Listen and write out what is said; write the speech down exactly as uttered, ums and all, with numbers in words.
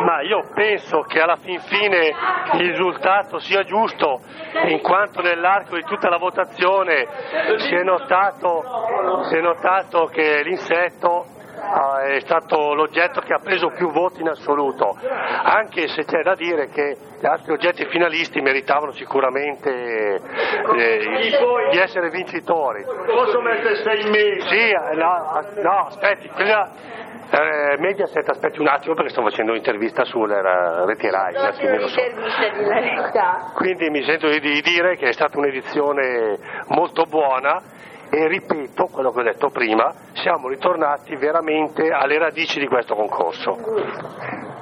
Ma io penso che alla fin fine il risultato sia giusto, in quanto nell'arco di tutta la votazione si è notato, si è notato che l'insetto è stato l'oggetto che ha preso più voti in assoluto, anche se c'è da dire che gli altri oggetti finalisti meritavano sicuramente eh, di essere vincitori. Posso mettere sei mesi? Sì, no, no aspetti, quella, eh, Mediaset, aspetti un attimo perché sto facendo un'intervista sulla rete Rai, un attimino so. Quindi mi sento di dire che è stata un'edizione molto buona. E ripeto quello che ho detto prima, siamo ritornati veramente alle radici di questo concorso.